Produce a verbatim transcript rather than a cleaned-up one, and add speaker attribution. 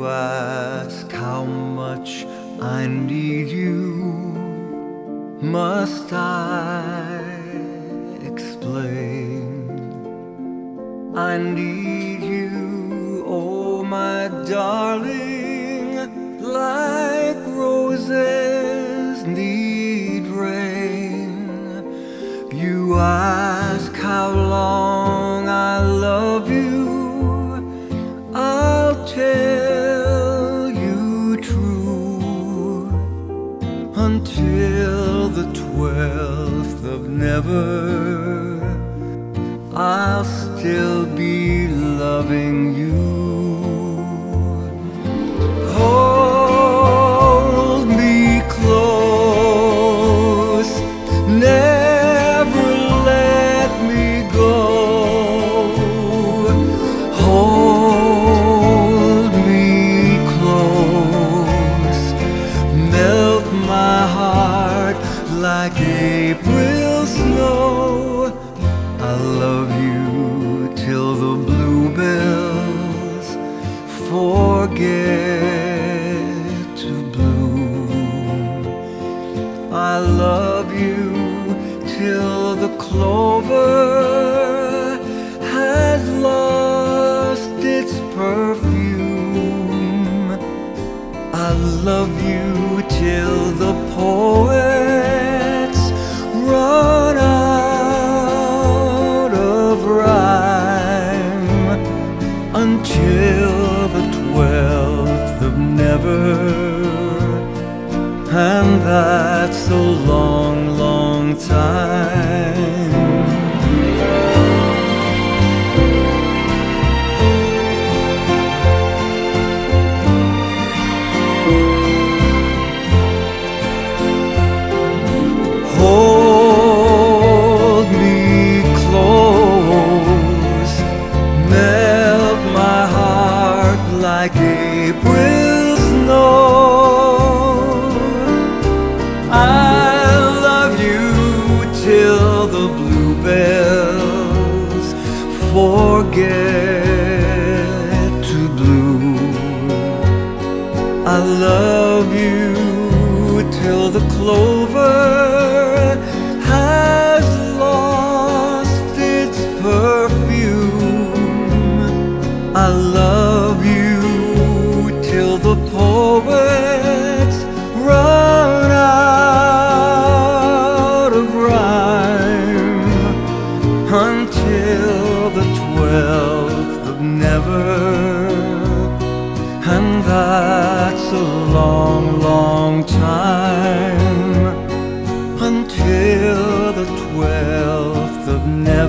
Speaker 1: ask how much I need you. Must I explain? I need you, oh my darling, like roses need rain. You ask how long I love you, I'll tell you true, until the twelfth of never, I'll still be loving you. Hold me close, never let me go. Hold me close, melt my heart like April snow. I love you till the bluebells forget to bloom. I love you till the clover has lost its perfume. I love you till the poets run out of rhyme, until the twelfth of never, and that's a long, long time. Hold me close, melt my heart like April snow. I love you till the bluebells forget to bloom. I love you till the clover has lost its perfume. I love you till the poets run out of rhyme, until the twelfth of never, and that's a long, long time, until the twelfth of never.